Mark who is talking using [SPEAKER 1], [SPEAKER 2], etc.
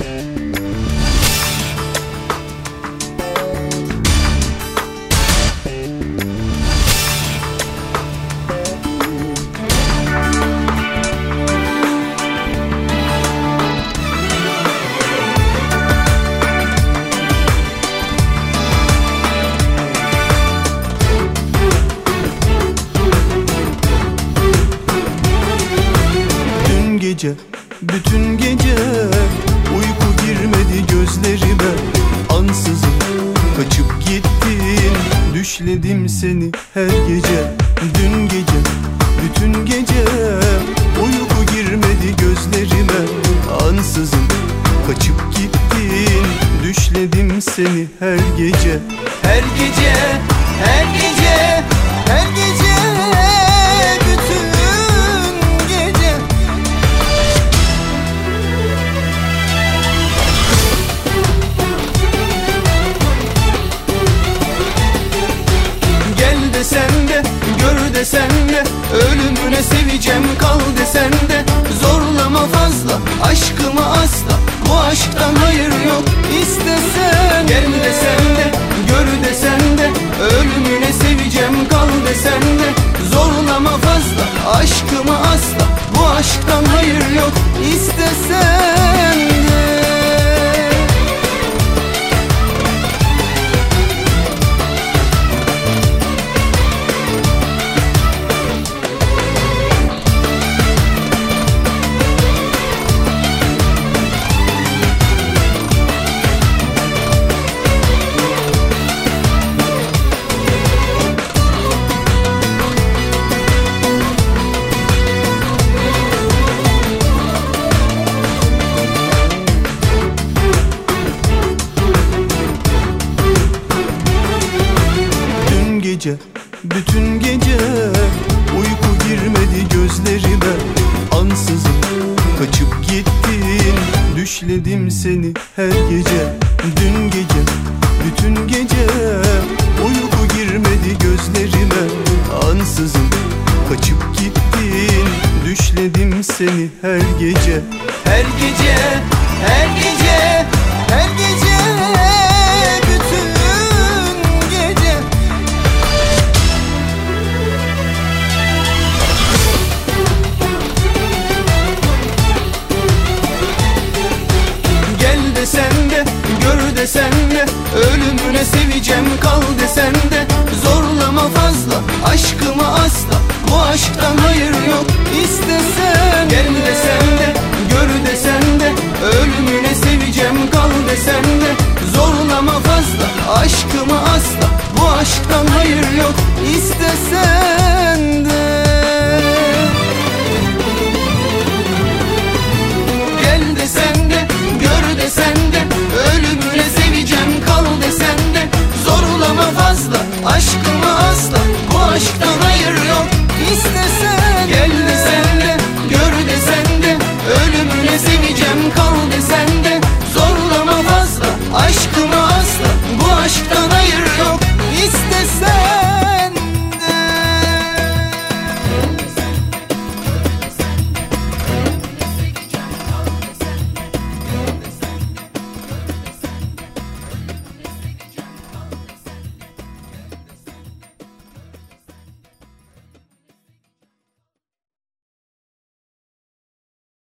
[SPEAKER 1] Bütün gece uyku girmedi gözlerime. Ansızın kaçıp gittin, düşledim seni her gece. Dün gece, bütün gece uyku girmedi gözlerime. Ansızın kaçıp gittin, düşledim seni her gece. Her gece, her gece, her gece, bütün gece. Gel desen de, gör desen de, ölümüne seveceğim kal desen de, zorlama fazla aşkımı asla, bu aşktan hayır yok istesen. Gel desen de, gör desen de, ölümüne seveceğim kal desen de, zorlama fazla aşkımı asla, bu aşktan hayır yok istesen de. Bütün gece uyku girmedi gözlerime. Ansızın kaçıp gittin, düşledim seni her gece. Dün gece, bütün gece uyku girmedi gözlerime. Ansızın kaçıp gittin, düşledim seni her gece. Her gece, her gece, her gece, bütün gece. Desen de, gör desen de, ölümüne seveceğim kal desen de, zorlama fazla aşkımı asla, bu aşktan hayır yok istesen.